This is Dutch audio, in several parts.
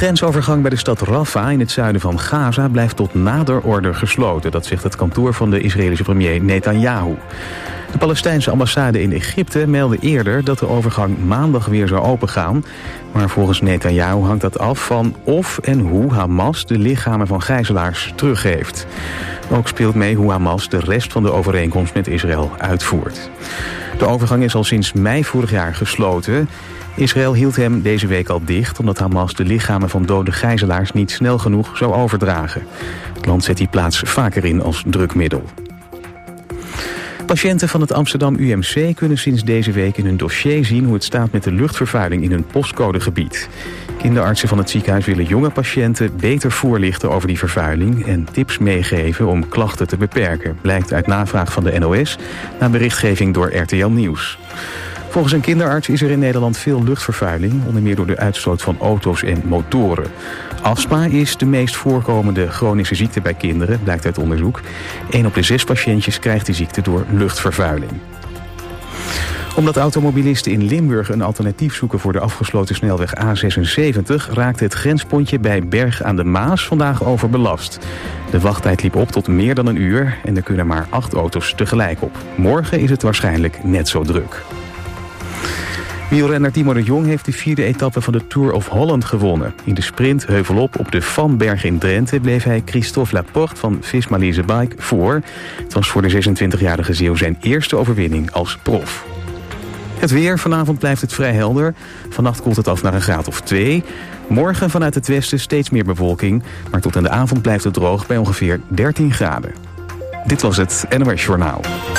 grensovergang bij de stad Rafah in het zuiden van Gaza blijft tot nader order gesloten. Dat zegt het kantoor van de Israëlische premier Netanyahu. De Palestijnse ambassade in Egypte meldde eerder dat de overgang maandag weer zou opengaan. Maar volgens Netanyahu hangt dat af van of en hoe Hamas de lichamen van gijzelaars teruggeeft. Ook speelt mee hoe Hamas de rest van de overeenkomst met Israël uitvoert. De overgang is al sinds mei vorig jaar gesloten. Israël hield hem deze week al dicht omdat Hamas de lichamen van dode gijzelaars niet snel genoeg zou overdragen. Het land zet die plaats vaker in als drukmiddel. Patiënten van het Amsterdam UMC kunnen sinds deze week in hun dossier zien hoe het staat met de luchtvervuiling in hun postcodegebied. Kinderartsen van het ziekenhuis willen jonge patiënten beter voorlichten over die vervuiling en tips meegeven om klachten te beperken, blijkt uit navraag van de NOS na berichtgeving door RTL Nieuws. Volgens een kinderarts is er in Nederland veel luchtvervuiling, onder meer door de uitstoot van auto's en motoren. Astma is de meest voorkomende chronische ziekte bij kinderen, blijkt uit onderzoek. 1 op de 6 patiëntjes krijgt die ziekte door luchtvervuiling. Omdat automobilisten in Limburg een alternatief zoeken voor de afgesloten snelweg A76... raakte het grenspontje bij Berg aan de Maas vandaag overbelast. De wachttijd liep op tot meer dan een uur en er kunnen maar 8 auto's tegelijk op. Morgen is het waarschijnlijk net zo druk. Wielrenner Timo de Jong heeft de 4e etappe van de Tour of Holland gewonnen. In de sprint heuvelop op de Vanberg in Drenthe bleef hij Christophe Laporte van Visma Leasebike voor. Het was voor de 26-jarige Zeeuw zijn eerste overwinning als prof. Het weer, vanavond blijft het vrij helder. Vannacht koelt het af naar een graad of 2. Morgen vanuit het westen steeds meer bewolking. Maar tot aan de avond blijft het droog bij ongeveer 13 graden. Dit was het NOS Journaal.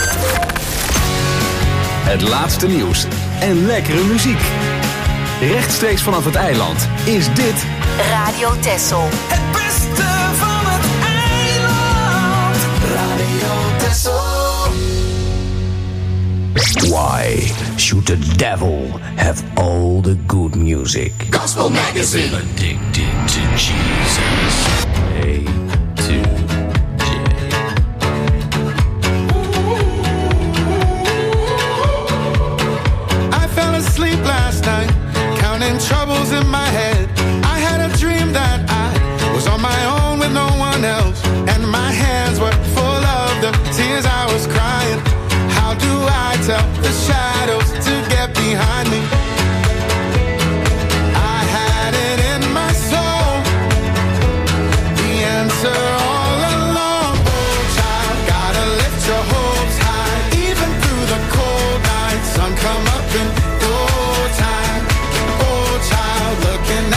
Het laatste nieuws en lekkere muziek. Rechtstreeks vanaf het eiland is dit Radio Texel. Het beste van het eiland. Radio Texel. Why should the devil have all the good music? Gospel Magazine. Addicted to Jesus. A to J. I fell asleep last night, counting troubles in my head. I had a dream that I was on my own with no one else, and my hands were full of the tears I was crying. How do I tell the shadows to get behind me? I had it in my soul, the answer all along. Oh child, gotta lift your hopes high, even through the cold nights. Sun come up in no time. Oh child, looking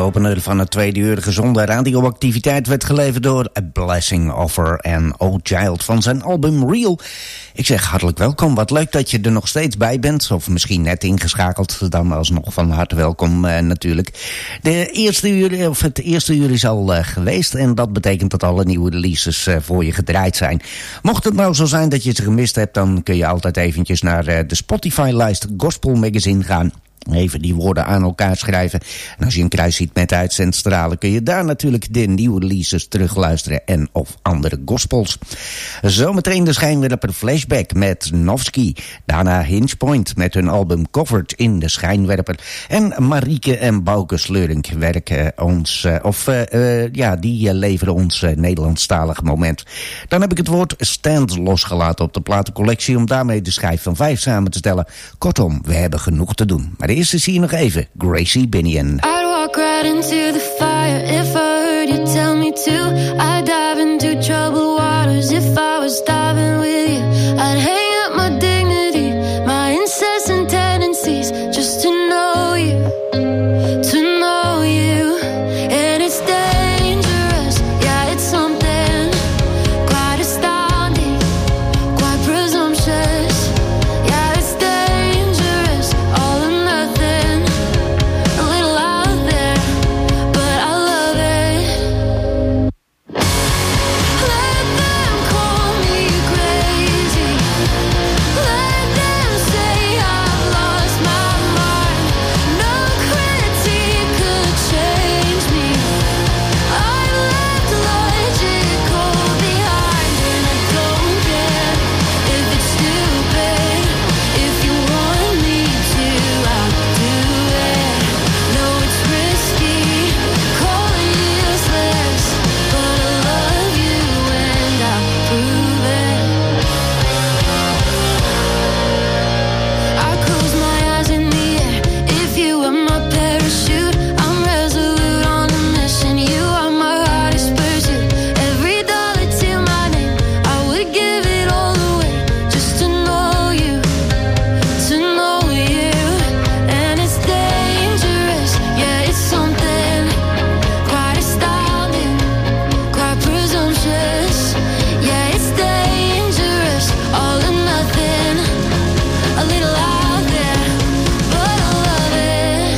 opener van het tweede uur gezonde radioactiviteit werd geleverd door A Blessing Offer en Old Child van zijn album Real. Ik zeg hartelijk welkom. Wat leuk dat je er nog steeds bij bent. Of misschien net ingeschakeld. Dan alsnog van harte welkom natuurlijk. Het eerste uur is al geweest. En dat betekent dat alle nieuwe releases voor je gedraaid zijn. Mocht het nou zo zijn dat je ze gemist hebt, dan kun je altijd eventjes naar de Spotify-lijst Gospel Magazine gaan. Even die woorden aan elkaar schrijven. En als je een kruis ziet met uitzendstralen, kun je daar natuurlijk de nieuwe releases terugluisteren en of andere gospels. Zometeen de schijnwerper Flashback met Novski. Daarna Hinge Point met hun album Covered in de schijnwerper. En Marieke en Bouke Sleuring werken ons, die leveren ons Nederlandstalig moment. Dan heb ik het woord Stand losgelaten op de platencollectie om daarmee de schijf van 5 samen te stellen. Kortom, we hebben genoeg te doen. Maar eerst is hier nog even Gracie Binion. I'd walk right into the fire if I heard you tell me to. I'd dive into troubled waters if I was diving with you. I'd hang up my dignity, my incessant tendencies, just to know you, to know you. And it's dangerous, yeah, it's something quite astounding, quite presumptuous. Yeah, it's dangerous, all or nothing, a little out there, but I love it. Let them call me crazy, let them say I've lost my mind. No critique could change me. I've left logical behind, and I don't care if it's stupid. If you want me to, I'll do it. No, it's risky, call it useless, but I love you and I'll prove it. I close my eyes in the air. If you were my parachute, I'm resolute on a mission. You are my hardest pursuit. Every dollar to my name, I would give it all away just to know you, to know you. And it's dangerous, yeah, it's something quite astounding, quite presumptuous. Yeah, it's dangerous, all or nothing, a little out there, but I love it.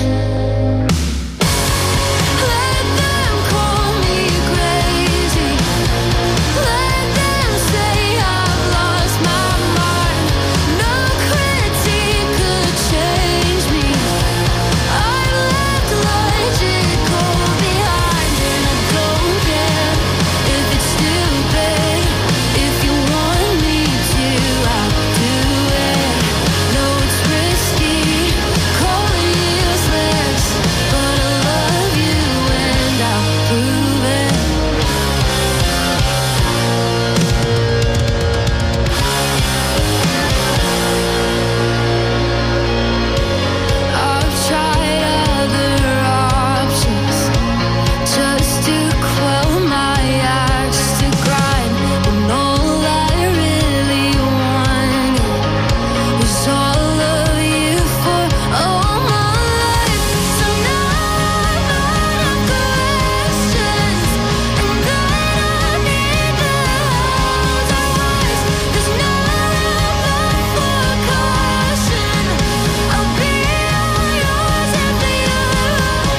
Let them call me crazy, let them say I've lost my mind. No critique could change me. I've left logical behind, and I don't care if it's stupid. If you want me to, I'll do it. No, it's risky, call it useless, but I love you and I'll prove it. I've tried other options just to quell my urge to grind, when all I really wanted was all of you for all my life. So now I'm out of questions, and then I need the holes I was. There's no room for caution. I'll be all yours if you're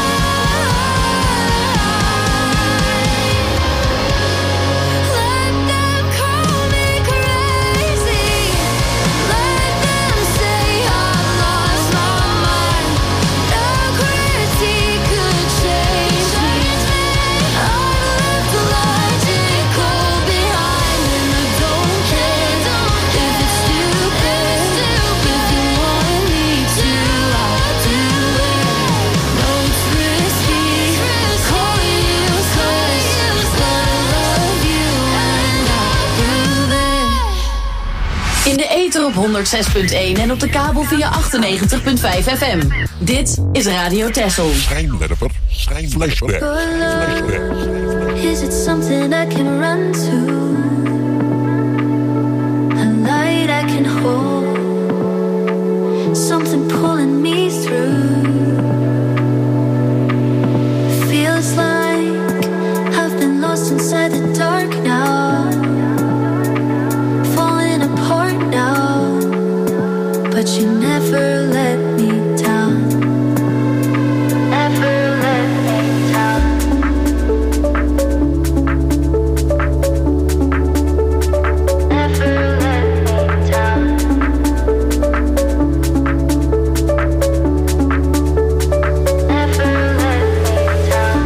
mine. Let them call me crazy, let them say I've lost my mind. No critique could change me. I've left logical behind, and I don't care if it's stupid. If you want me to, I'll do it. No, it's risky, call it useless, but I love you and I'll prove it. In de ether op 106.1 en op de kabel via 98.5 FM. Dit is Radio Texel. Schijnwerper, flashback. Is it something I can run to? A light I can hold, something pulling me through. inside the dark now, falling apart now, but you never let me down, never let me down. Never let me down. Never let me down.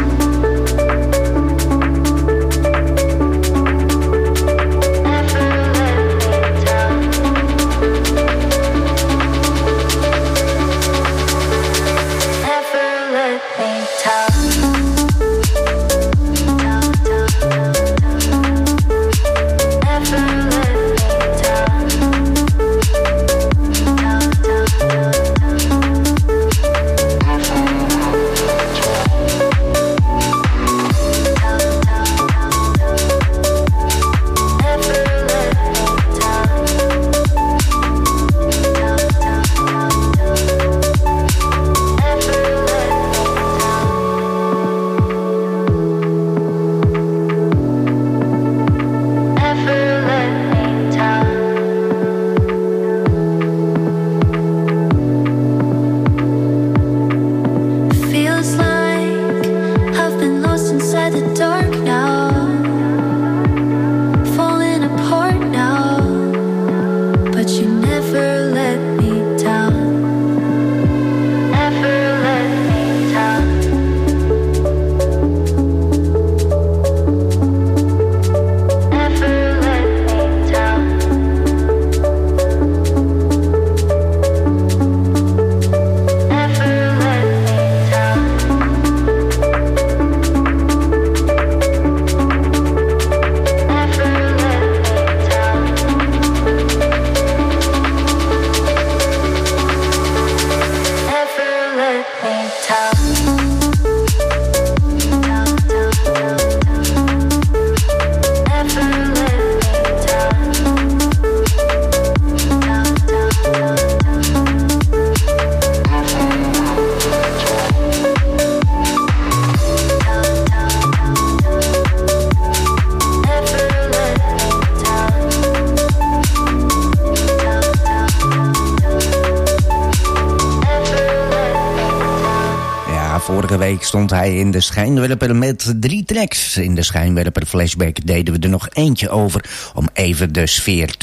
Vorige week stond hij in de schijnwerper met 3 tracks. In de schijnwerper flashback deden we er nog eentje over om even de sfeer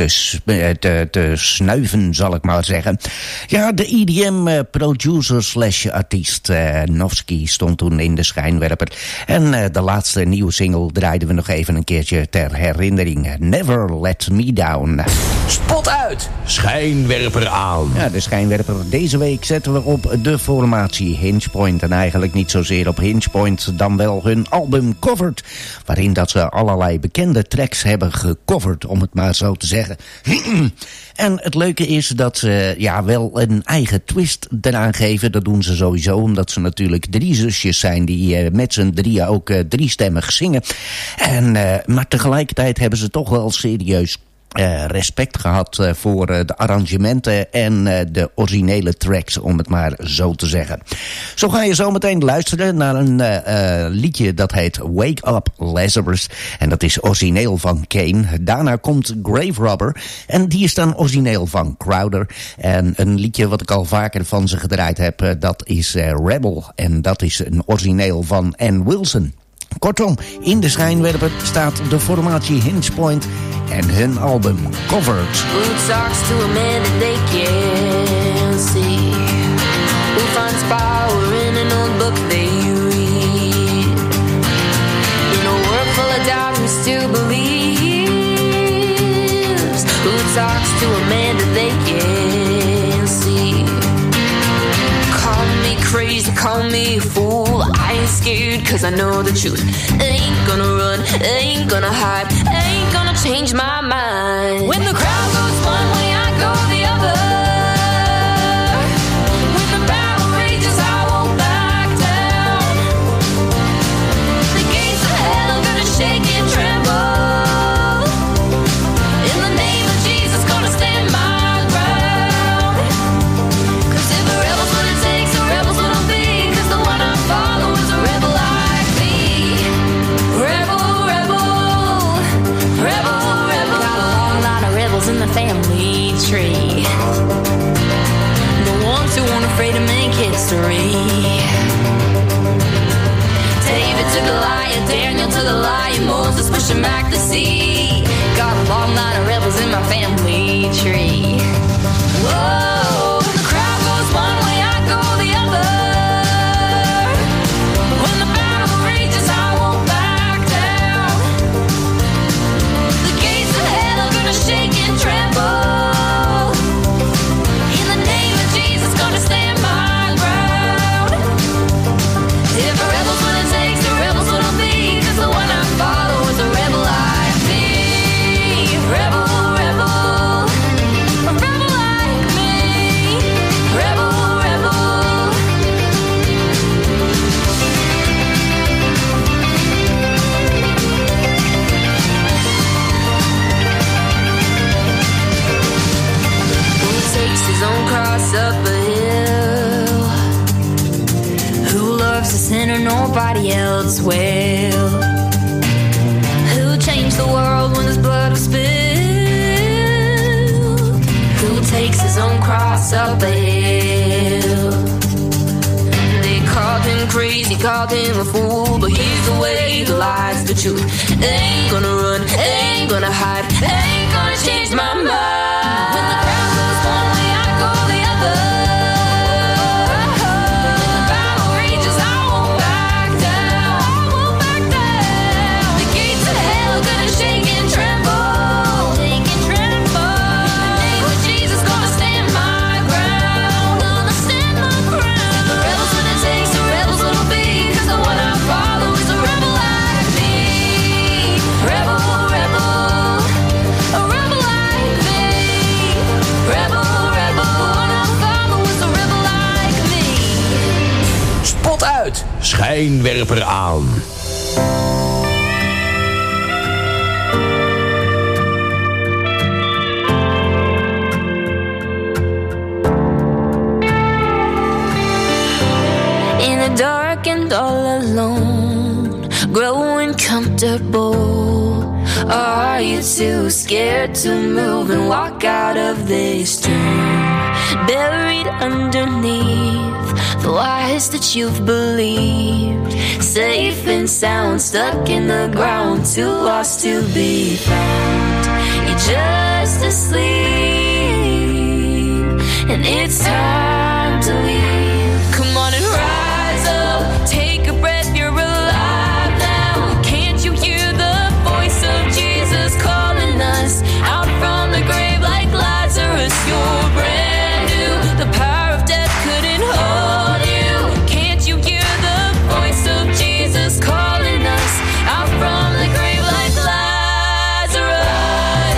te snuiven, zal ik maar zeggen. Ja, de EDM-producer slash artiest Novski stond toen in de schijnwerper. En de laatste nieuwe single draaiden we nog even een keertje ter herinnering. Never Let Me Down. Spot uit, schijnwerper aan. Ja, de schijnwerper deze week zetten we op de formatie Hinge Point. En eigenlijk niet zozeer op Hinge Point, dan wel hun album Covered. Waarin dat ze allerlei bekende tracks hebben gecoverd, om het maar zo te zeggen. En het leuke is dat ze wel een eigen twist eraan geven. Dat doen ze sowieso, omdat ze natuurlijk 3 zusjes zijn die met z'n drieën ook 3-stemmig zingen. Maar tegelijkertijd hebben ze toch wel serieus respect gehad voor de arrangementen en de originele tracks, om het maar zo te zeggen. Zo ga je zo meteen luisteren naar een liedje dat heet Wake Up Lazarus. En dat is origineel van Kane. Daarna komt Grave Robber. En die is dan origineel van Crowder. En een liedje wat ik al vaker van ze gedraaid heb, dat is Rebel. En dat is een origineel van Ann Wilson. Kortom, in de schijnwerper staat de formatie Hinge Point en hun album Covered. Who talks to a man that they can't see? Who finds power in an old book they read? In a world full of doubt, who still believes? Who talks to a man that they can't see? Call me crazy, call me a fool. I ain't scared cause I know the truth. Ain't gonna run, ain't gonna hide, ain't gonna change my mind. When the crowd goes one way, I go the other. When the battle rages, I won't back down. The gates of hell are gonna shake and tremble. In the name of Jesus, gonna stand my ground. Cause if a rebel's what it takes, a rebel's what I'll be. Cause the one I follow is a rebel like me. Rebel, rebel, push them back to sea. Got a long line of rebels in my family tree. Whoa, when the crowd goes one way, I go the other. When the battle rages, I won't back down. The gates of hell are gonna shake and tremble. In the name of Jesus, gonna stand my ground. If a rebel's what it takes, the rebel's what I'll be. 'Cause the one I follow is a rebel like me. Rebel, rebel, a rebel like me. Rebel, rebel. Who takes his own cross up a hill? Who loves the sinner nobody else will? Who changed the world when his blood was spilled? Who takes his own cross up a hill? They called him crazy, called him a fool, but he's the way, the lies, the truth. Ain't gonna run, ain't gonna hide, ain't gonna change my mind. When the crowd goes one way, I go the other. When the battle rages, I won't back down. I won't back down. The gates of hell are gonna shake and tremble. Shake and tremble. In the name of Jesus, gonna stand my ground. Gonna stand my ground. If the rebel's what it takes, the rebel's what it'll be. 'Cause the one I follow is a rebel like me. Rebel, rebel, a rebel like me. Rebel, rebel, one I follow is a rebel like me. Spot uit, schijnwerper aan. In the dark and all alone, growing comfortable. Are you too scared to move and walk out of this tomb? Buried underneath the lies that you've believed. Safe and sound, stuck in the ground, too lost to be found. You're just asleep, and it's time to leave. Come on and rise up, take a breath, you're alive now. Can't you hear the voice of Jesus calling us out from the grave like Lazarus? You're brand new, the power of death couldn't hold you. Can't you hear the voice of Jesus calling us out from the grave like Lazarus?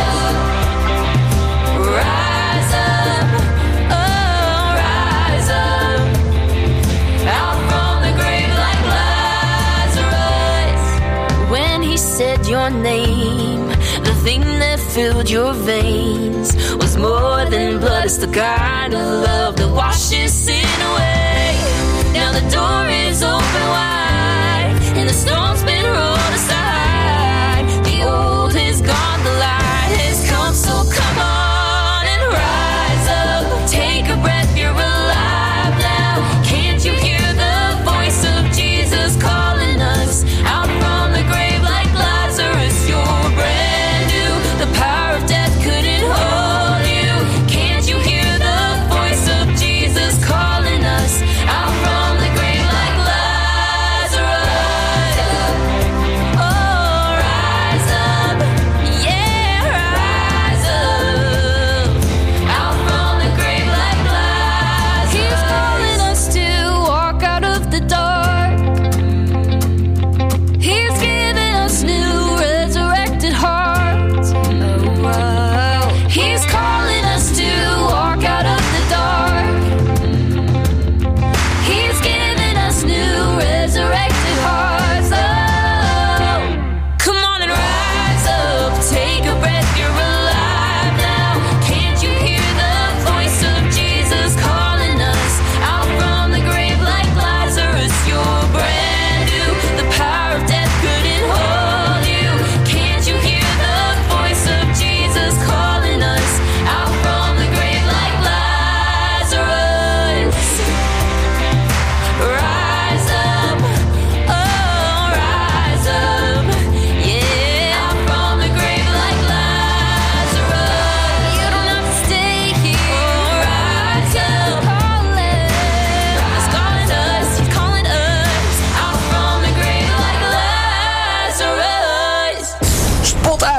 Rise up, oh rise up, out from the grave like Lazarus. When he said your name, the thing that filled your veins was more than blood. It's the kind of love that washes sin away. Now the door is open wide, and the stone's been rolled aside. The old is gone, the light has come, so come on and rise up. Take a breath, you're alive now. Can't you hear the voice of Jesus calling us out from the grave like Lazarus? You're brand new, the power of death couldn't hold you. Can't you hear the voice of Jesus calling us out from the grave like Lazarus?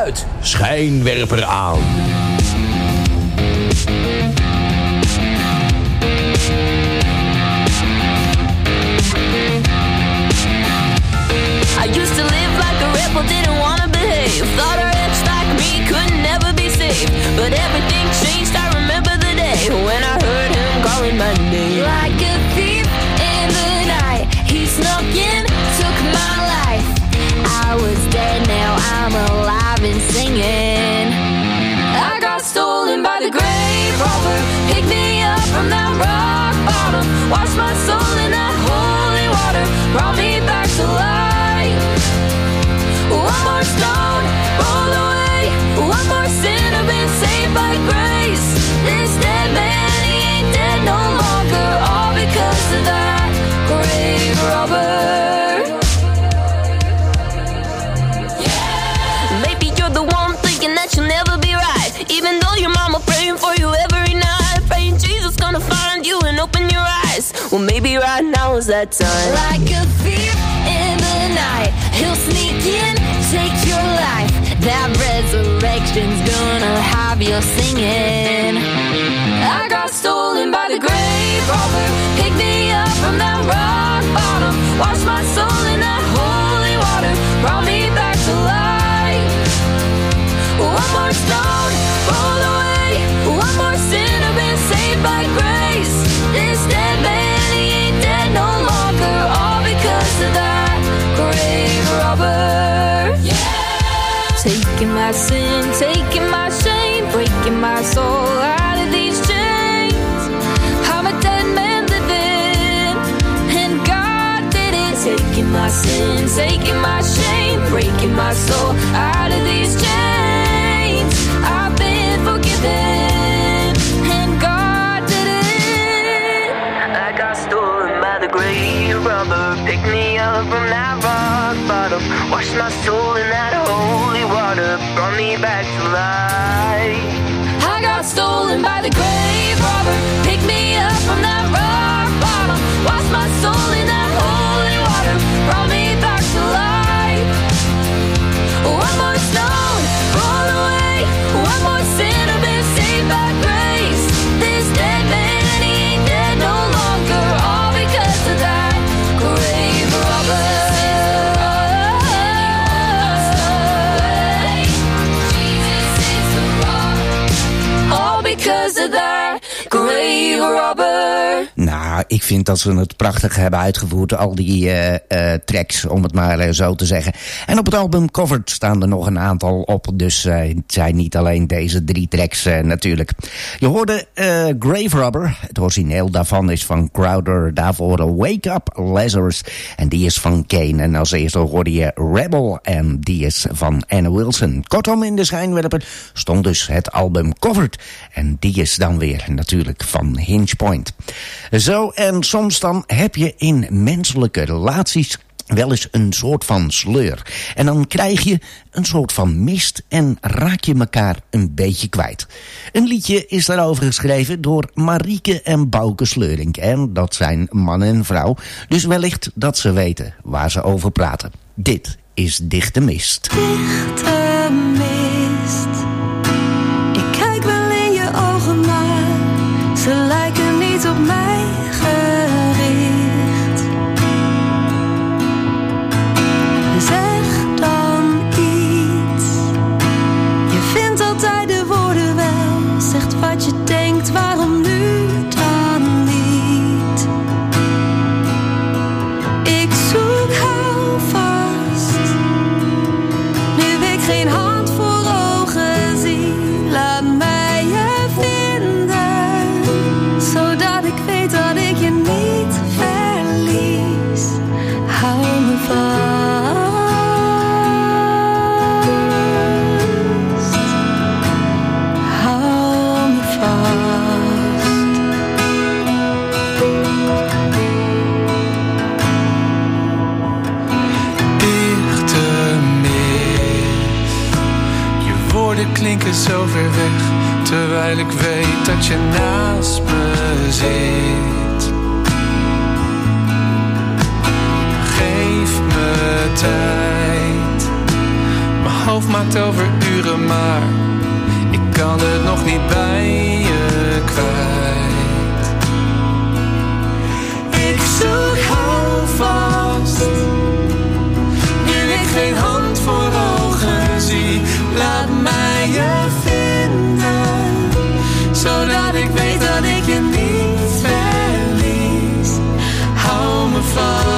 uit, schijnwerper aan. I used to live like a rebel, didn't wanna behave. Thought a wretch like me could never be saved. But everything changed, I remember the day when I heard him calling my name. Like a thief in the night, he snuck in, took my life. I was dead, now I'm alive and singing. I got stolen by the grave robber, picked me up from that rock bottom, washed my soul in that holy water, brought me back to life. One more stone rolled away, one more sinner been saved by grace. This dead man, he ain't dead no longer, all because of that grave robber. Yeah. Maybe you're the one thinking that you'll never be right, even though your mama praying for you every night, praying Jesus gonna find you and open your eyes. Well, maybe right now is that time. Like a thief in the night, he'll sneak in, take your life. That resurrection's gonna have you singing. I got stolen by the grave robber, picked me up from that rock bottom, washed my soul in that holy water, brought me back to life. One more stone rolled away, one more sinner been saved by grace. This dead man, he ain't dead no longer, all because of that grave robber. Yeah. Taking my sin, taking my shame, breaking my soul out of these chains. I'm a dead man living, and God did it. Taking my sin, taking my shame, breaking my soul out of these chains. I've been forgiven, and God did it. I got stolen by the grave robber, picked me up from that rock bottom, washed my soul in that holy water, brought me back to life. I got stolen by the grave robber, picked me up from that rock bottom, washed my soul in that holy water, brought me back to life. One more stone rolled away, one more sinner been saved by grace. This dead man, he ain't dead no longer, all because of that grave robber. Because of that grave robber. Nou, ik vind dat ze het prachtig hebben uitgevoerd, al die tracks, om het maar zo te zeggen. En op het album Covered staan er nog een aantal op, dus het zijn niet alleen deze 3 tracks natuurlijk. Je hoorde Grave Robber, het origineel daarvan is van Crowder, daarvoor Wake Up Lazarus, en die is van Kane. En als eerste hoorde je Rebel, en die is van Anna Wilson. Kortom, in de schijnwerper stond dus het album Covered, en die is dan weer natuurlijk van Hinge Point. Zo, en soms dan heb je in menselijke relaties wel eens een soort van sleur. En dan krijg je een soort van mist en raak je elkaar een beetje kwijt. Een liedje is daarover geschreven door Marieke en Bouke Sleuring. En dat zijn man en vrouw, dus wellicht dat ze weten waar ze over praten. Dit is Dichte Mist. Dichte mist. Ik kijk wel in je ogen, maar ze lijken niet op mij gericht. Zeg dan iets. Je vindt altijd de woorden wel. Zegt wat je denkt, waarom nu dan niet? Ik zoek houvast. Nu ik geen hand voor ogen zie. Laat mij je vinden, zodat ik weet dat ik je niet verlies. Hou me vast. Hou me vast. Dichte mist. Je woorden klinken zo ver weg, terwijl ik weet dat je naast me zit. Geef me tijd, mijn hoofd maakt over uren, maar ik kan het nog niet bij je kwijt. Ik zoek houvast, nu ik geen hand voor ogen zie. Laat mij je vinden, zodat ik weet dat ik je niet verlies. Hou me vast.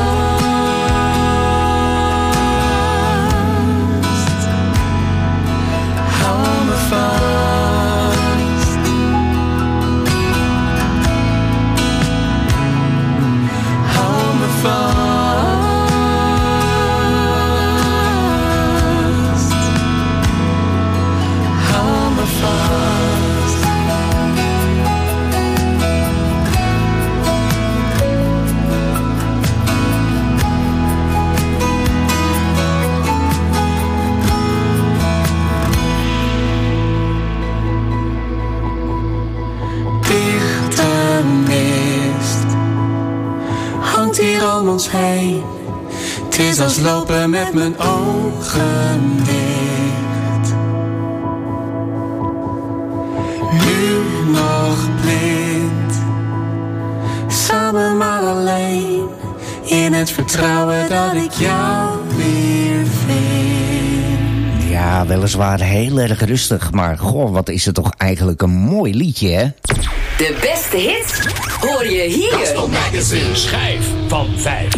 Om ons heen, het is als lopen met mijn ogen dicht. Nu nog blind, samen maar alleen, in het vertrouwen dat ik jou weer vind. Ja, weliswaar heel erg rustig, maar goh, wat is het toch eigenlijk een mooi liedje, hè? De beste hits hoor je hier. Gospel Magazine, schijf van 5.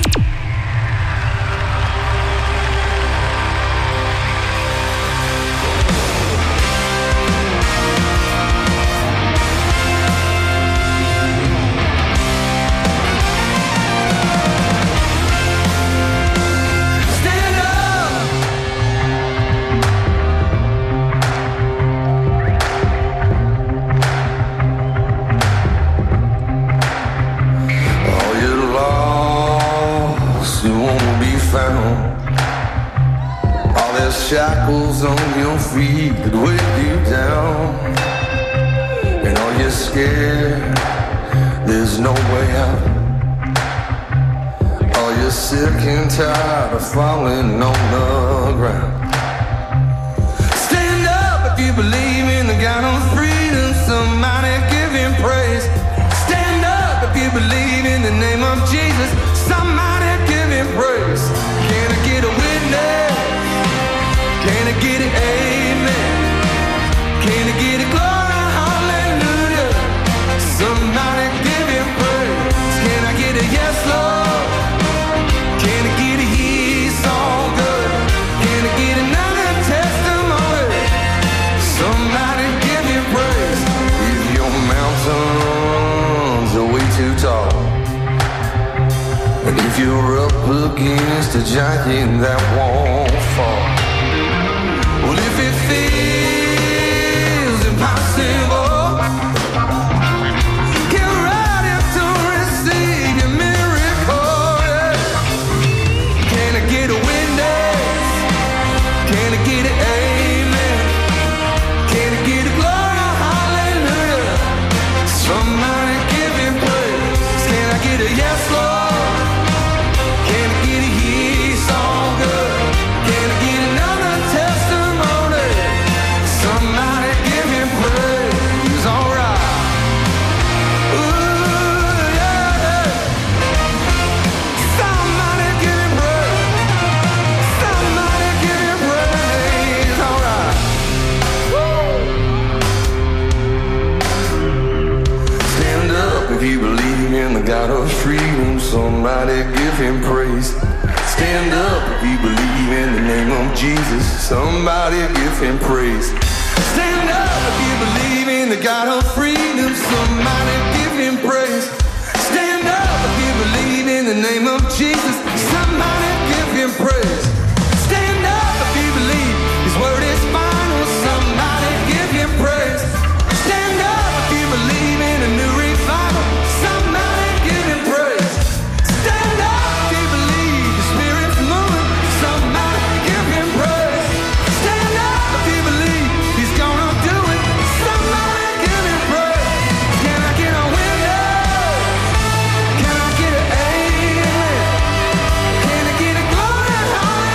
Shackles on your feet that weigh you down, and are you scared there's no way out? Are you sick and tired of falling on the ground? Stand up if you believe in the God of freedom, somebody give him praise. Stand up if you believe in the name of Jesus, somebody give him praise. Can I get a witness? Can I get it, amen? Can I get it, glory, hallelujah? Somebody give him praise. Can I get a yes, Lord? Can I get a he's all good? Can I get another testimony? Somebody give him praise. If your mountains are way too tall, and if you're up against a giant that won't fall, well, if it feels impossible, get ready to receive your miracle. Yeah. Can I get a witness? Can I get an amen? Can I get a glory, hallelujah? Somebody give him praise. Can I get a yes, Lord? Can I get a yes, all good? Can I get another testimony? Somebody give him praise, alright. Ooh, yeah. Somebody give him praise. Somebody give him praise, alright. Stand up if you believe in the God of freedom. Somebody give him praise. Stand up if you believe in the name of Jesus. Somebody give him praise. Stand up if you believe in the God of freedom. Somebody give him praise. Stand up if you believe in the name of Jesus. Somebody give him praise. Stand up if you believe his word is final. Somebody give him praise. Stand up if you believe in a new revival. Somebody give him praise. Stand up if you believe the Spirit's moving. Somebody give him praise. Stand up if you believe he's gonna do it. Somebody give him praise. Can I get a witness? Can I get an amen? Can I get a glory?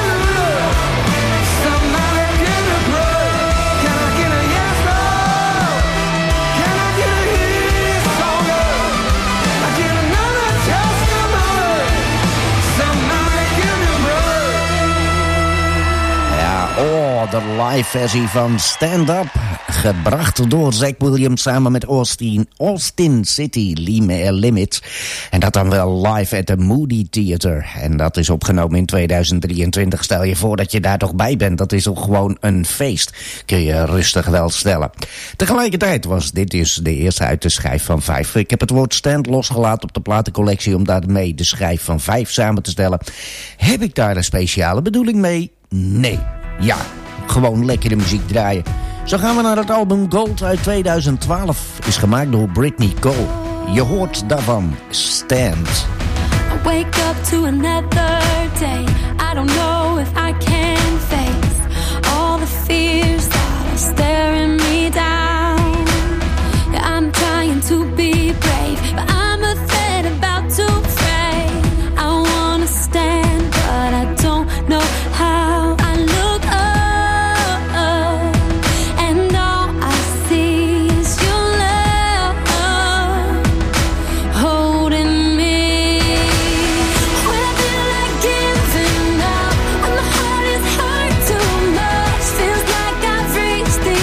Law, de live versie van Stand Up. Gebracht door Zach Williams samen met Austin City Limits. En dat dan wel live at the Moody Theater. En dat is opgenomen in 2023. Stel je voor dat je daar toch bij bent. Dat is toch gewoon een feest. Kun je rustig wel stellen. Tegelijkertijd was dit dus de eerste uit de schijf van 5. Ik heb het woord stand losgelaten op de platencollectie om daarmee de schijf van 5 samen te stellen. Heb ik daar een speciale bedoeling mee? Nee. Ja, gewoon lekkere muziek draaien. Zo gaan we naar het album Gold uit 2012. Is gemaakt door Britney Cole. Je hoort daarvan Stand. I wake up to another day. I don't know if I can face all the fears that are staring me down. Yeah, I'm trying to be brave, but I'm afraid about to fray. I wanna stand, but I don't know how. I look up, and all I see is your love holding me. When I feel like giving up, when my heart is hurt too much, feels like I've reached the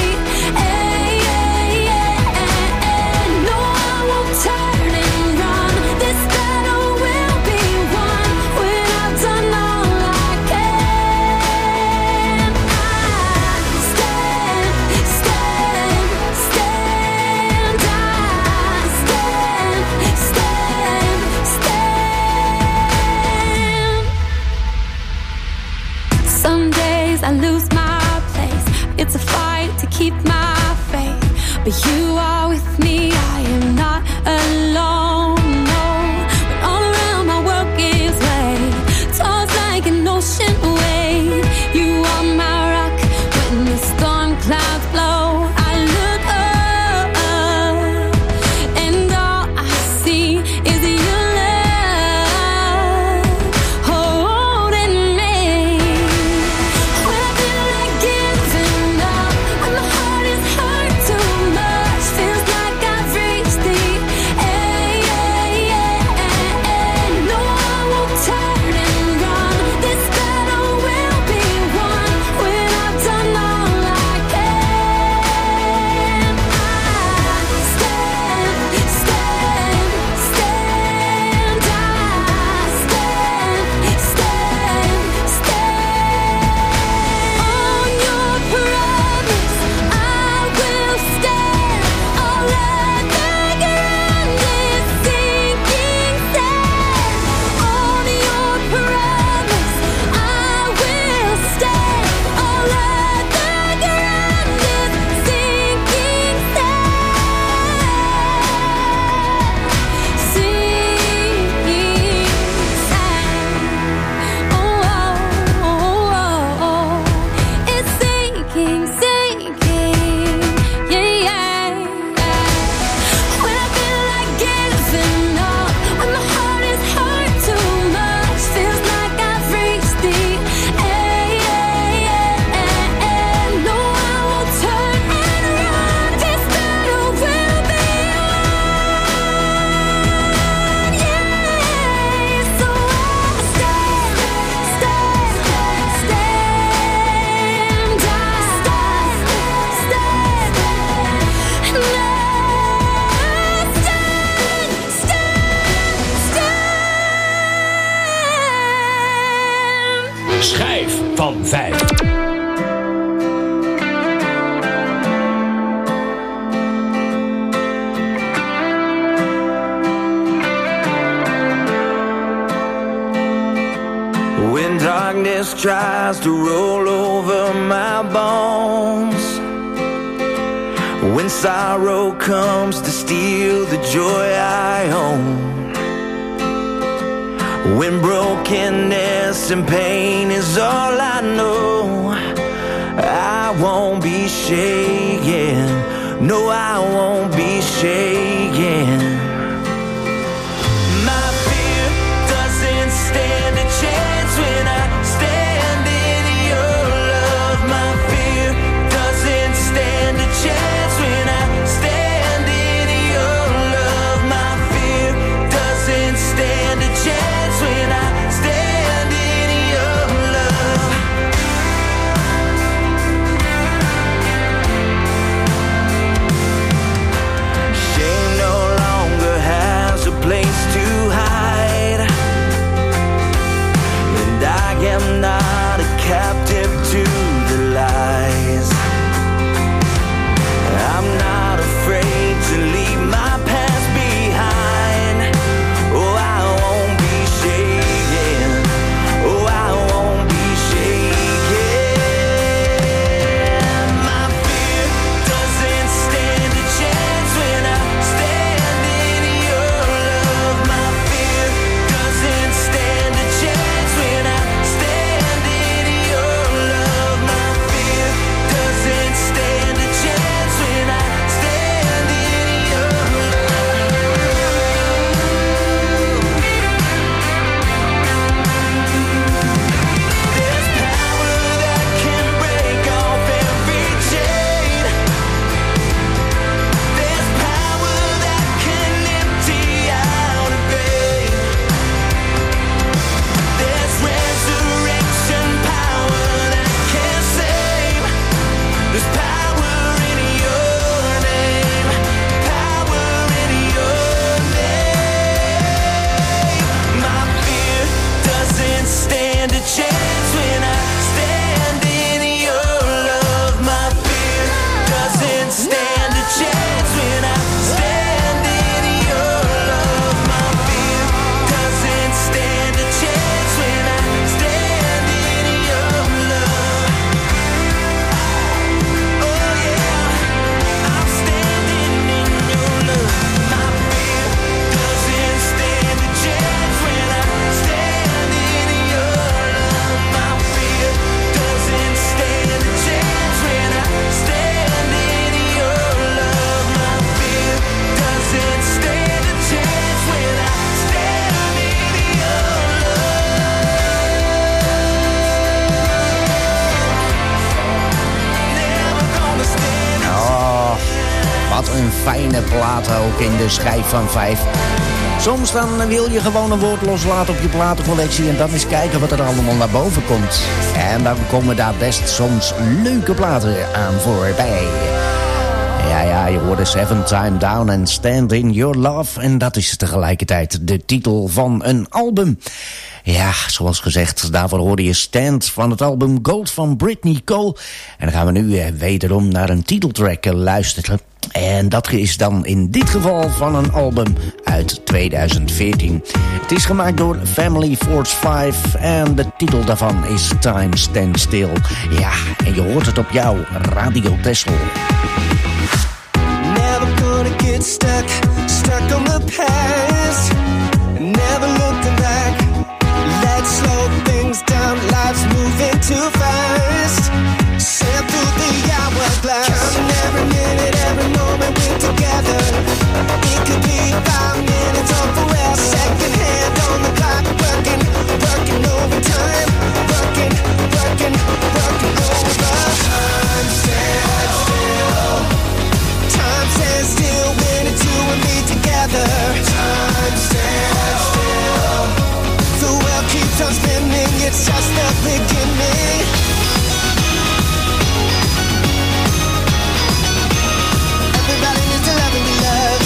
end. No, I won't turn and run. This battle will be won when I've done all I can. I stand, stand, stand. I stand, stand, stand. Some days I lose my place. It's a fight to keep my faith, but you are with me. I am not alone. No, when all around my world gives way, tossed like an ocean wave. You are my rock when the storm clouds blow. I look up, and all I see is your love holding me. When I feel like giving up, when my heart is hurt too much, feels like I've reached the end. No, I won't turn and run. This battle will be won when I've done all I can. I stand, stand, stand. I stand, stand, stand. On your promise, I will stand. I'll let the ground is sinking sand. On your promise, I will stand. I'll let the ground is sinking sand. Oh, oh, oh, it's sinking, sinking, yeah, yeah. When I feel like giving up, when my heart is hurt too much, feels like I've reached the end. No, I won't turn and run. This battle will be on, yeah. So I'll stand, stand, stand. I stand, stand, stand. Schijf van 5. When darkness tries to roll over my bones, when sorrow comes to steal the joy I own, when brokenness and pain is all I know, I won't be shaken. No, I won't be shaken. My fear doesn't stand a chance when I stand in your love. My fear doesn't stand a chance when I stand in your love. My fear doesn't stand a chance when I stand in your love. een fijne plaat ook in de schijf van 5. Soms dan wil je gewoon een woord loslaten op je platencollectie en dan eens kijken wat er allemaal naar boven komt. En dan komen daar best soms leuke platen aan voorbij. Ja, je hoorde Seven Time Down en Stand In Your Love. En dat is tegelijkertijd de titel van een album. Ja, zoals gezegd, daarvoor hoorde je Stand van het album Gold van Britney Cole. En dan gaan we nu wederom naar een titeltrack luisteren. En dat is dan in dit geval van een album uit 2014. Het is gemaakt door Family Force 5 en de titel daarvan is Time Stand Still. Ja, en je hoort het op jouw Radio Texel. Never gonna get stuck on the past. Never looking back. Let's slow things down. Life's moving too fast. Sail through the hourglass. Counting every minute, every moment we're together. It could be 5 minutes or forever. Second hand on the clock, working overtime. Working over. Time stands still. Time stands still when it's you and me together. Time stands still. The world keeps on spinning, it's just the beginning. Everybody needs to love and be loved.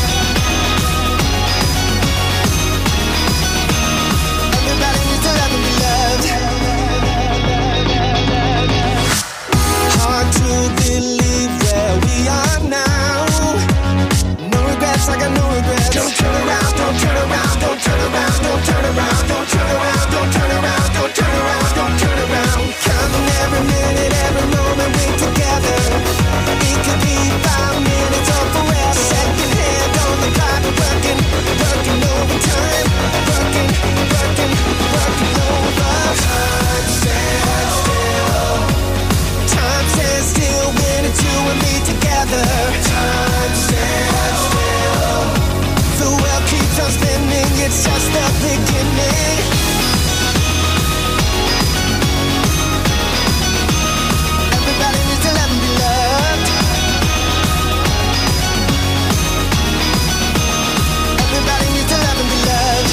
Everybody needs to love and be loved. Hard to believe where we are now. No regrets, I got no regrets. Don't turn around, don't turn around, don't turn around, don't turn around, don't turn around, don't turn around, don't turn around, don't turn around. Counting every minute, every moment we're together. It could be 5 minutes or forever. Second hand on the clock, working overtime. Working over. Time stands still. Time stands still when it's you and me together. Time stands still. The world keeps on spinning, it's just the beginning. Everybody needs to love and be loved. Everybody needs to love and be loved.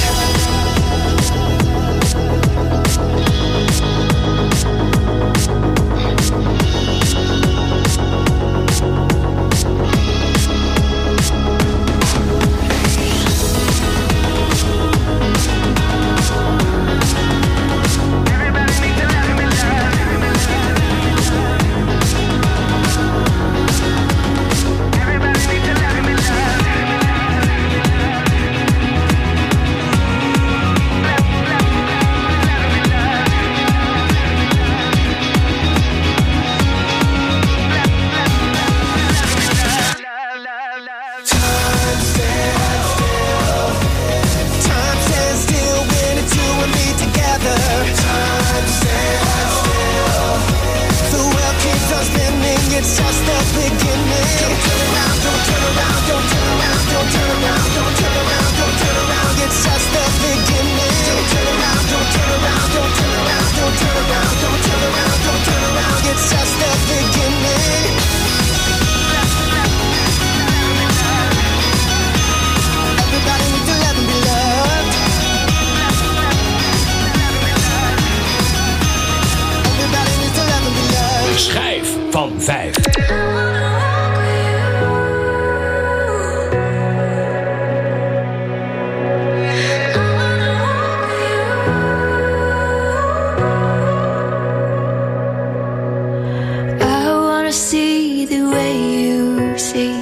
It's just the beginning. Don't turn around, don't turn around, don't turn around, don't turn around, don't turn around, don't turn around. It's just the beginning. Don't turn around, don't turn around, don't turn around, don't turn around, don't turn around, don't turn around. It's just the beginning. Everybody needs to love and be loved. Everybody needs to love and be loved. De schijf van 5. See the way you see.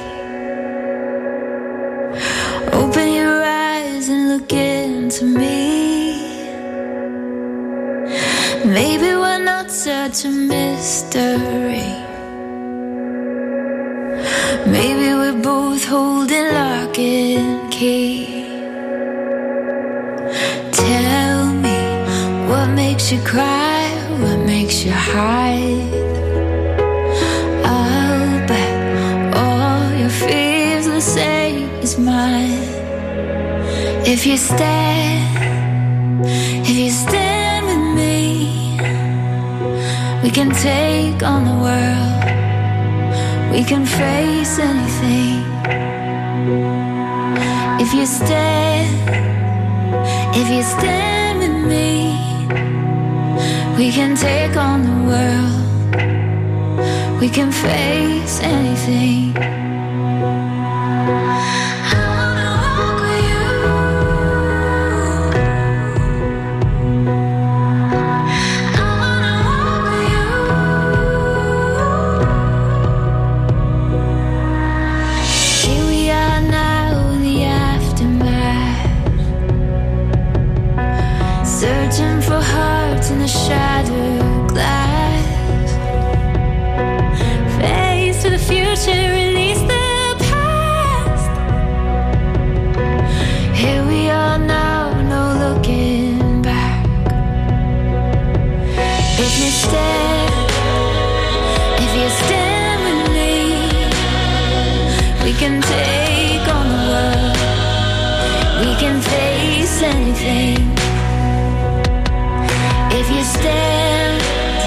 Open your eyes and look into me. Maybe we're not such a mystery. Maybe we're both holding lock and key. Tell me what makes you cry, what makes you hide. Feels the same as mine. If you stand with me, we can take on the world. we can face anything. If you stand with me, we can take on the world. We can face anything. Searching for hearts in the shattered glass. Face to the future, release the past. Here we are now, no looking back. If you stand with me, we can take on the world. We can face anything. If you stand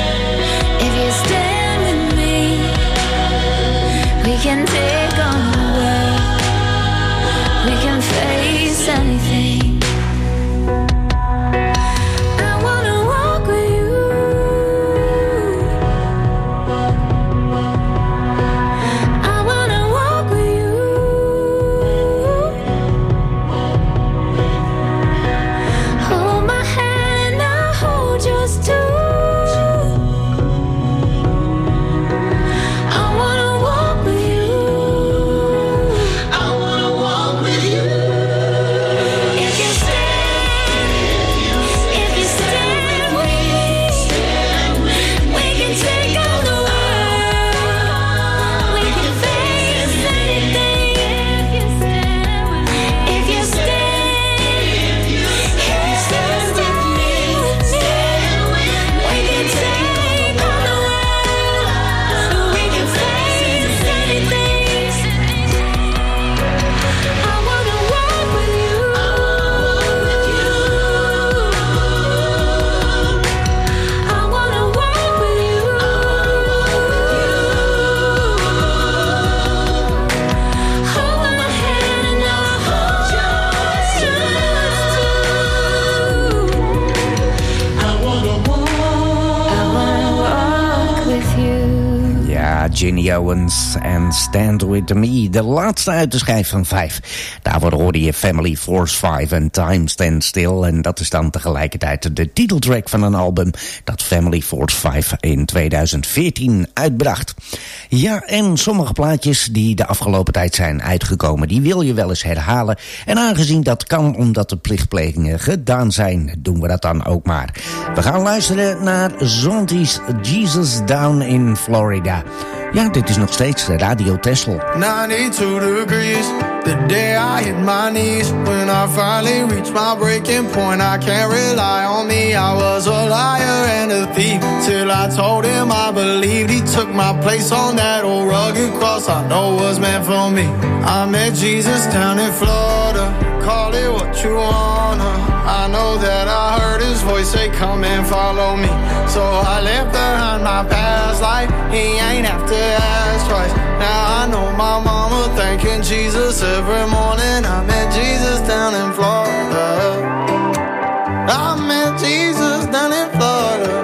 with me, we can take on the world. We can face anything. I wanna walk with you. I wanna walk with you. Hold my hand, I'll hold yours too. I wanna walk with you. I wanna walk with you. If you stand with me, we can take on the world. We can face anything. If you stand with me, we can take on the world. We can face anything. I wanna walk with you. I wanna walk with you. Hold my hand and I'll hold yours too. I wanna walk with you. Ja, Ginny Owens en Stand With Me. De laatste uit de schijf van 5. Daarvoor hoorde je Family Force 5 en Time Stand Still. En dat is dan tegelijkertijd de titeltrack van een album dat Family Force 5 in 2014 uitbracht. Ja, en sommige plaatjes die de afgelopen tijd zijn uitgekomen, die wil je wel eens herhalen. En aangezien dat kan omdat de plichtplegingen gedaan zijn, doen we dat dan ook maar. We gaan luisteren naar Zonti's Jesus Down in Florida. Ja, dit is nog steeds Radio Tessel. 92 degrees, the day I hit my knees. When I finally reached my breaking point, I can't rely on me. I was a liar and a thief, till I told him I believed. He took my place on that old rugged cross I know was meant for me. I met Jesus down in Florida, call it what you wanna. I know that I heard his voice say, come and follow me. So I left behind my past life, he ain't have to ask twice. Now I know my mama thanking Jesus every morning. I met Jesus down in Florida. I met Jesus down in Florida.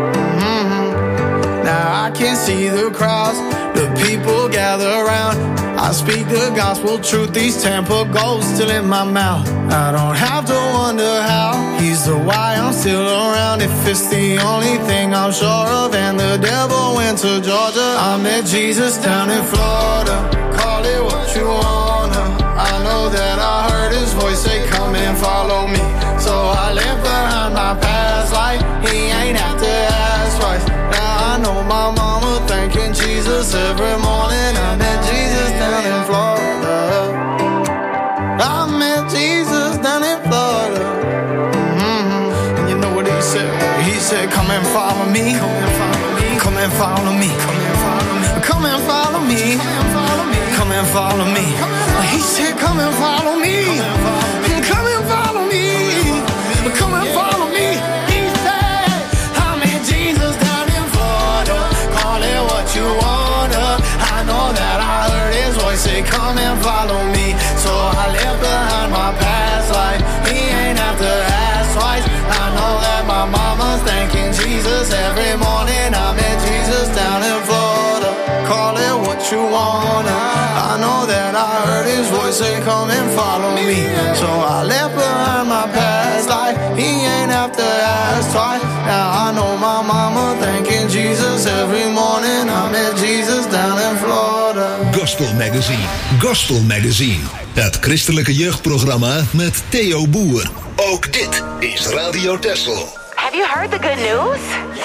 Now I can see the crowds, the people gather around. I speak the gospel truth, these temple goals still in my mouth. I don't have to wonder how, he's the why I'm still around. If it's the only thing I'm sure of, and the devil went to Georgia. I met Jesus down in Florida, call it what you wanna. I know that I heard his voice say, come and follow me. So I left behind my past life, he ain't have to ask twice. Now I know my mama thanking Jesus every morning. I met Jesus down in Florida. I met Jesus down in Florida. And you know what he said? He said, come and follow me. Come and follow me. Come and follow me. Come and follow me. Come and follow me. Come and follow me. He said, come and follow me. Come and follow me. Come and follow me. He said, I met Jesus down in Florida. Call it what you wanna. I know voice say, come and follow me. So I left behind my past life. He ain't have to ask twice. I know that my mama's thanking Jesus every morning. I met Jesus down in Florida. Call it what you wanna. I know that I heard his voice say, come and follow me. So I left behind my past life. He ain't have to ask twice. Now I know my mama thanking Jesus every morning. I met Jesus down in Florida. Gospel Magazine. Gospel Magazine. Het christelijke jeugdprogramma met Theo Boer. Ook dit is Radio Texel. Have you heard the good news?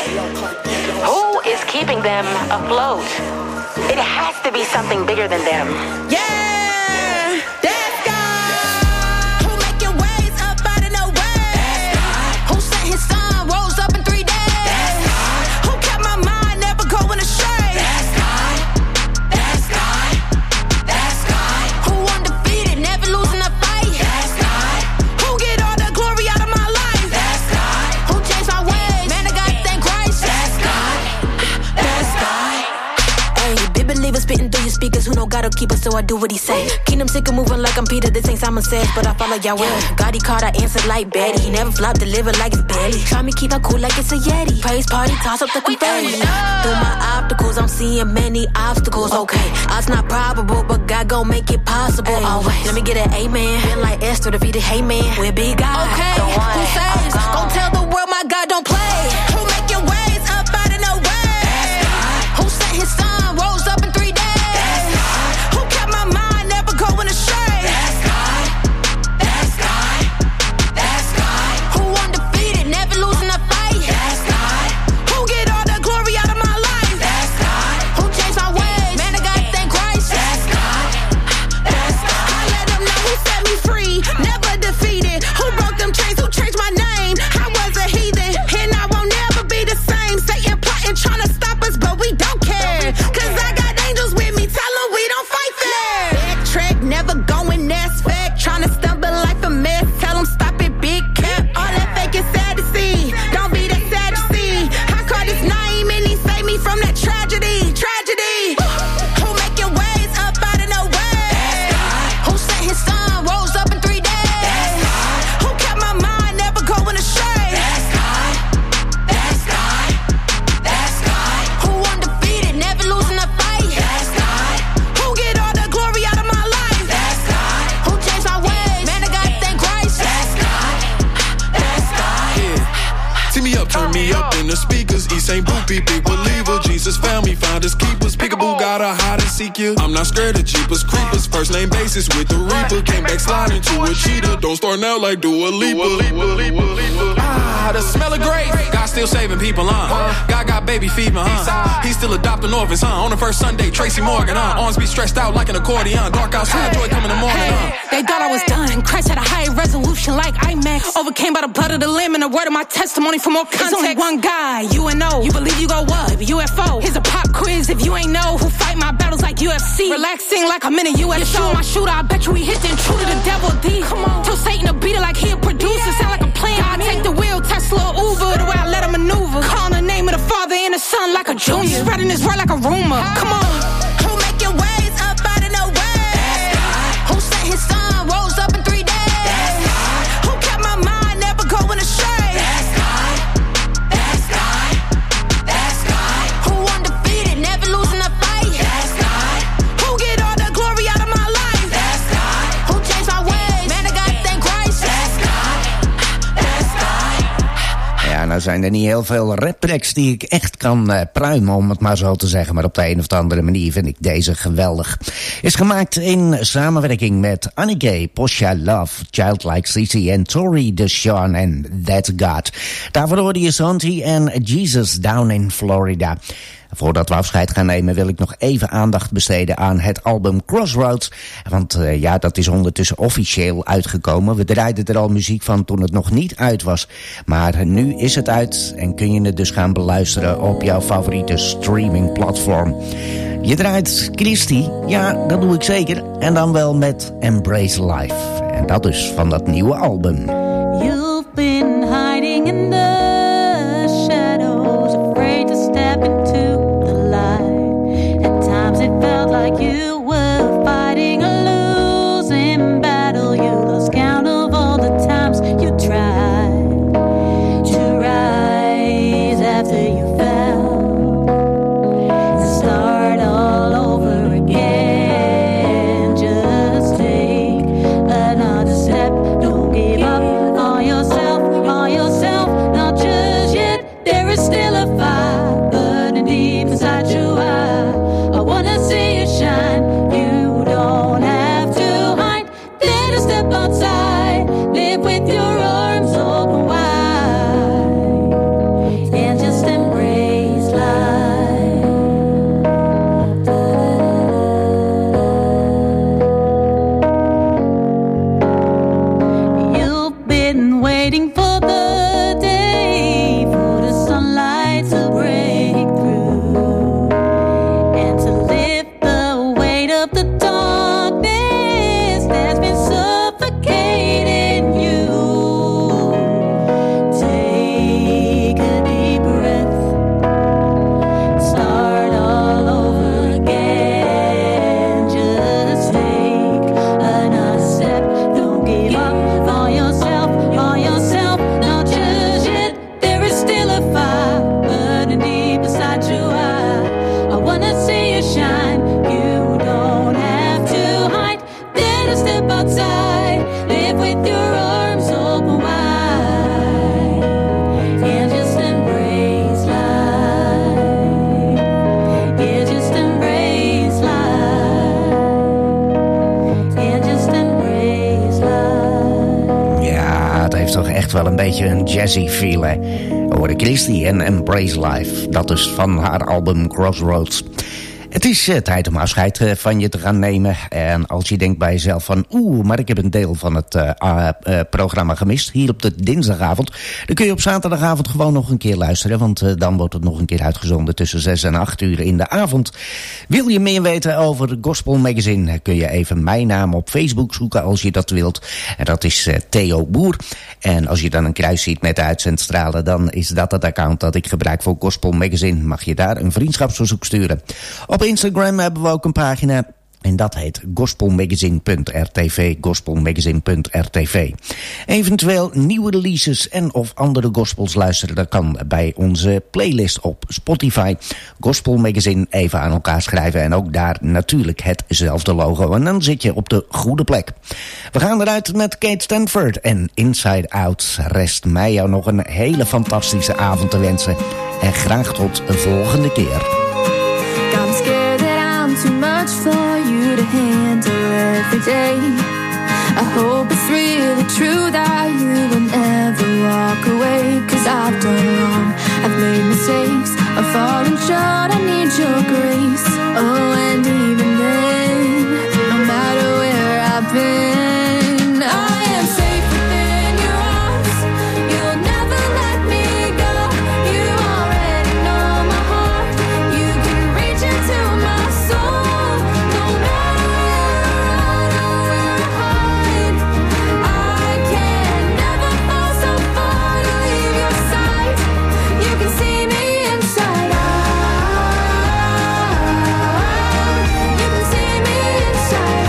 Who is keeping them afloat? It has to be something bigger than them. Yeah! That God who make your ways up out of nowhere. Who sent his son, rose up in 3 days. That's God. Who kept my mind never going astray. That's God. That's God. That's God. Who undefeated, never losing a fight. That's God. Who get all the glory out of my life. That's God. Who changed my ways. Man, I gotta thank Christ. That's God. That's God. Hey, big believer spitting through your speakers. Who know God will keep us, so I do what he say. Kingdom sick and moving like I'm Peter. This ain't Simon Says, but I follow Yahweh. God, he called, I answered like Betty. He never flopped, delivered like it's belly. Try me keep my cool like it's a Yeti. Praise party, toss up the confetti. Through my obstacles, I'm seeing many obstacles. Okay, odds not probable, but God gon' make it possible. Always. Let me get an amen. Been like Esther defeated Haman. We're big God. Okay, who saves? Gon' tell the world my God don't play. Who make your ways up out of nowhere? Who sent his son, rose up in 3 days. Who kept my mind never going astray. That's God. That's God. That's God. Who undefeated, never losing a fight. That's God. Who get all the glory out of my life. That's God. Who changed my ways. Man, I gotta thank Christ. That's God. That's God. I let them know who set me free, never defeated. Who broke them chains, who changed my name. I was a heathen, and I won't never be the same. Satan plotting, trying to stop us, but we don't care. Cause I got angels with me, tell them we don't fight fair. Backtrack, never going that's fact. Trying to stumble like a mess, tell them stop it, big cap. All that fake is sad to see, don't be that sad to see. I called his name and he saved me from that tragedy. Who make your ways up out of nowhere? Who sent his son, rose up in 3 days. Who kept my mind never going astray. That's God. That's God. That's God. Who undefeated, never losing a fight. That's God. Who get all the glory out of my life. That's God. Who changed my ways. Man, I gotta thank Christ. That's God. That's God. Yeah. Tee me up, turn me up in the speakers. East St. Boo, big believer. Jesus found me, found his keepers. Peekaboo, gotta hide and seek you. I'm not scared of Jeepers creepers. First name basis with the Reaper. Came back sliding to a cheetah. Don't start now like Dua Lipa. Ah, the smell of grace. God still saving people, God got baby fever, He still adopting orphans, On the first Sunday, Tracy Morgan, Arms be stretched out like an accordion. Dark outside, joy coming in the morning, They thought I was done. Christ had a high resolution like IMAX. Overcame by the blood of the Lamb and the word of my testimony for more context. There's only one guy, UNO. You believe you go what? UFO. Here's a pop quiz if you ain't know who fight my battles like UFC. Relaxing like I'm in a UFO. You shoot my shooter, I bet you he hit then true to the devil D. Come on. Tell Satan to beat it like he a producer. Sound like a plan. I take the wheel, Tesla, Uber, the way I let him maneuver. Calling the name of the Father and the Son like a junior. Spreading his word like a rumor. Come on. Who make your ways up out of nowhere? Who sent his son, rose up in 3 days. Who kept my mind never going astray. That's God. That's God. That's God. Who undefeated, never losing a fight. That's God. Who get all the glory out of my life. That's God. Who changed my ways. Man, I gotta thank Christ. That's God. That's God. Ja, nou zijn er niet heel veel raptracks die ik echt kan pruimen, om het maar zo te zeggen. Maar op de een of andere manier vind ik deze geweldig. Is gemaakt in samenwerking met Annie Posha Love, Childlike CC en Tori Deshawn en That's God. Daarvoor hoorde je Santi en Jesus Down in Florida. Voordat we afscheid gaan nemen wil ik nog even aandacht besteden aan het album Crossroads. Want ja, dat is ondertussen officieel uitgekomen. We draaiden er al muziek van toen het nog niet uit was. Maar nu is het uit en kun je het dus gaan beluisteren op jouw favoriete streamingplatform. Je draait Christy, ja, dat doe ik zeker. En dan wel met Embrace Life. En dat dus van dat nieuwe album. You've been hiding in the shadows, afraid to step into the light. At times it felt like you were fighting wel een beetje een jazzy feel, hè. Hoorde Christy en Embrace Life. Dat is van haar album Crossroads. Het is tijd om afscheid van je te gaan nemen. En als je denkt bij jezelf van... maar ik heb een deel van het programma gemist... hier op de dinsdagavond... dan kun je op zaterdagavond gewoon nog een keer luisteren... want dan wordt het nog een keer uitgezonden... tussen 6 en 8 uur in de avond. Wil je meer weten over Gospel Magazine... kun je even mijn naam op Facebook zoeken als je dat wilt. En dat is Theo Boer. En als je dan een kruis ziet met de uitzendstralen... dan is dat het account dat ik gebruik voor Gospel Magazine. Mag je daar een vriendschapsverzoek sturen. Op Instagram hebben we ook een pagina... en dat heet gospelmagazine.rtv, gospelmagazine.rtv. Eventueel nieuwe releases en of andere gospels luisteren... dat kan bij onze playlist op Spotify. Gospel Magazine even aan elkaar schrijven... en ook daar natuurlijk hetzelfde logo. En dan zit je op de goede plek. We gaan eruit met Kate Stanford en Inside Out. Rest mij jou nog een hele fantastische avond te wensen. En graag tot de volgende keer. I'm scared that I'm too much for you to handle every day. I hope it's really true that you will never walk away. 'Cause I've done wrong, I've made mistakes, I've fallen short, I need your grace. Oh, and even then, no matter where I've been, I am safe within your arms. You'll never let me go. You already know my heart. You can reach into my soul. No matter where I run or where I hide, I can never fall so far to leave your side. You can see me inside out. You can see me inside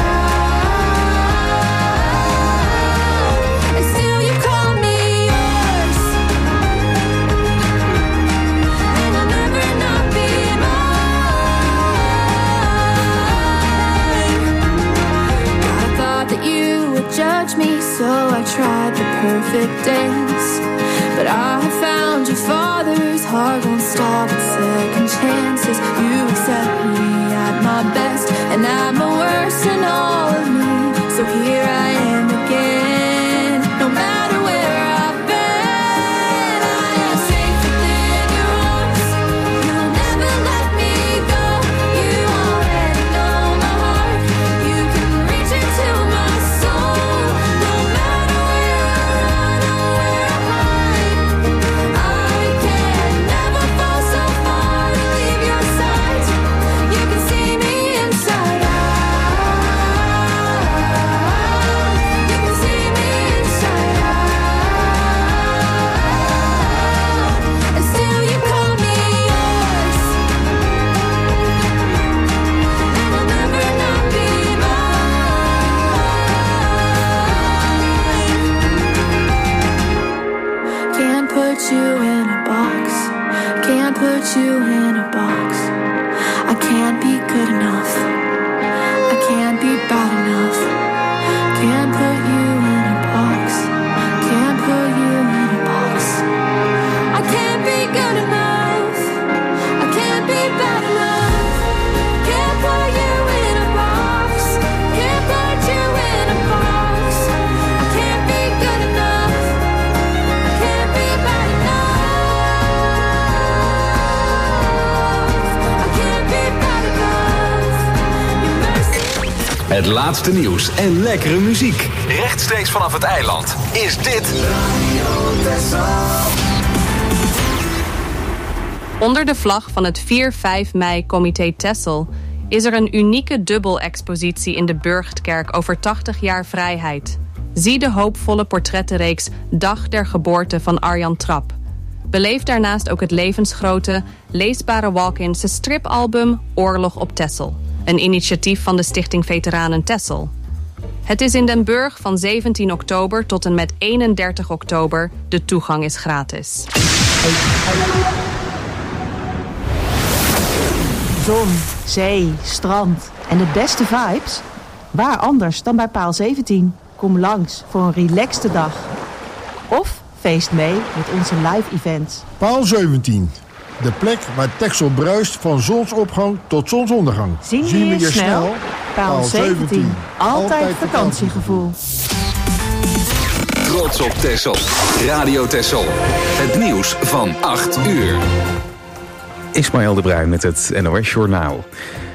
out. And still you call me yours. And I'll never not be mine. I thought that you would judge me, so I tried the perfect dance. But I have found your father's heart won't stop at second chances. You accept me at my best, and at my worst, and all of me. So here I am again, no matter where I've been. I am safe within your arms. You'll never let me go. You already know my heart. You can reach into my soul. No matter where I run or where I hide, I can never fall so far to leave your side. You can see me inside out. You can see me inside out. And still you call me yours. And I'll never not be mine. Can't put you in a box. Can't put you in a box. I can't be good enough. I can't be bad enough. Can't put you in a box. Can't put you in a box. I can't be good enough. I can't be bad enough. Can't put you in a box. Can't put you in a box. I can't be good enough. I can't be bad enough. I can't be bad enough. Your mercy. Het laatste nieuws en lekkere muziek. Rechtstreeks vanaf het eiland. Is dit Onder de vlag van het 4-5 mei Comité Texel is er een unieke dubbelexpositie in de Burchtkerk over 80 jaar vrijheid. Zie de hoopvolle portrettenreeks Dag der Geboorte van Arjan Trap. Beleef daarnaast ook het levensgrote, leesbare walk-ins stripalbum Oorlog op Texel. Een initiatief van de Stichting Veteranen Texel. Het is in Den Burg van 17 oktober tot en met 31 oktober. De toegang is gratis. Zon, zee, strand en de beste vibes? Waar anders dan bij Paal 17? Kom langs voor een relaxte dag. Of feest mee met onze live events. Paal 17. De plek waar Texel bruist van zonsopgang tot zonsondergang. Zien we je snel? Paal 17. Altijd vakantiegevoel. Trots op Texel. Radio Texel. Het nieuws van 8 uur. Ismaël de Bruin met het NOS Journaal.